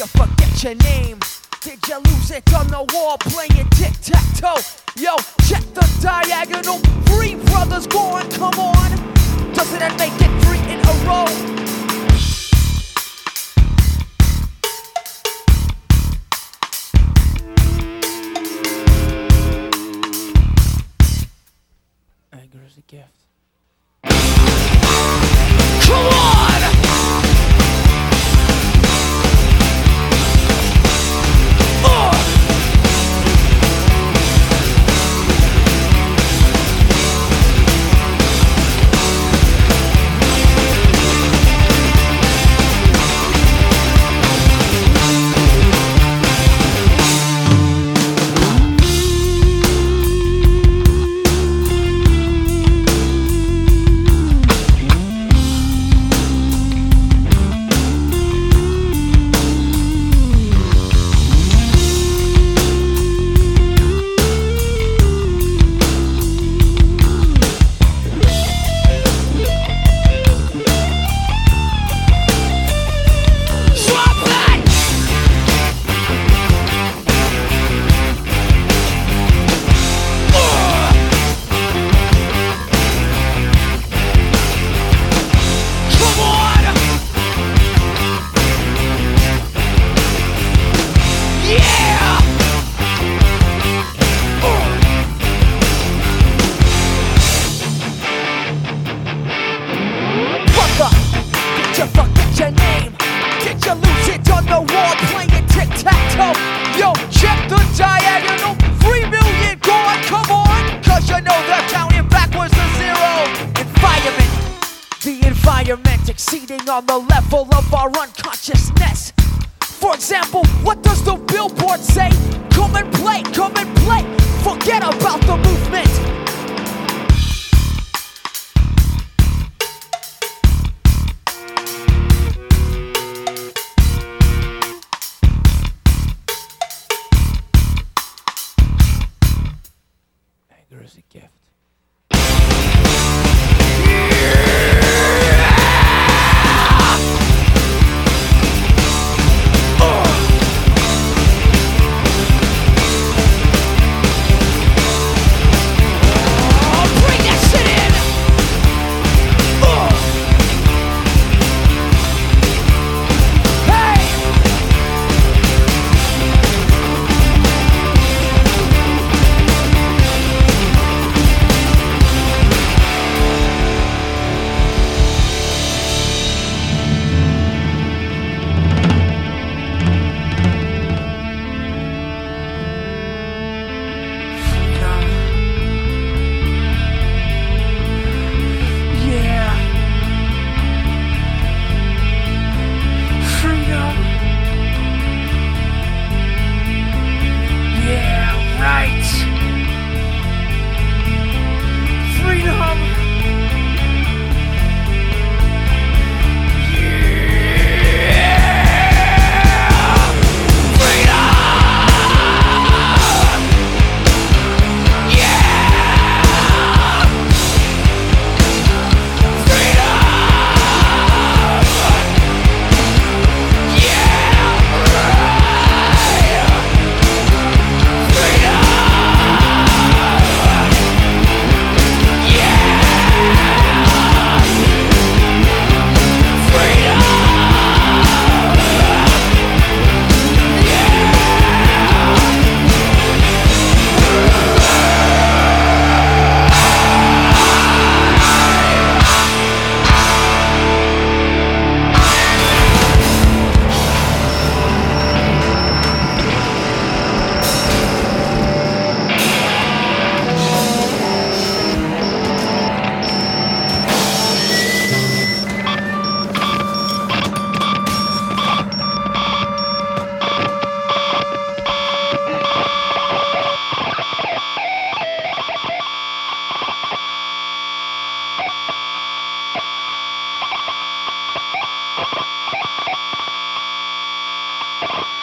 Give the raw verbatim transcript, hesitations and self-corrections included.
forget your name? Did you lose it on the wall playing tic-tac-toe? Yo, check the diagonal. Three brothers gone, come on. Doesn't that make it three in a row? Anger is a gift. Come on! On the level of our unconsciousness. For example, what does the billboard say? Come and play, come and play. Forget about the movement. Anger is a gift. You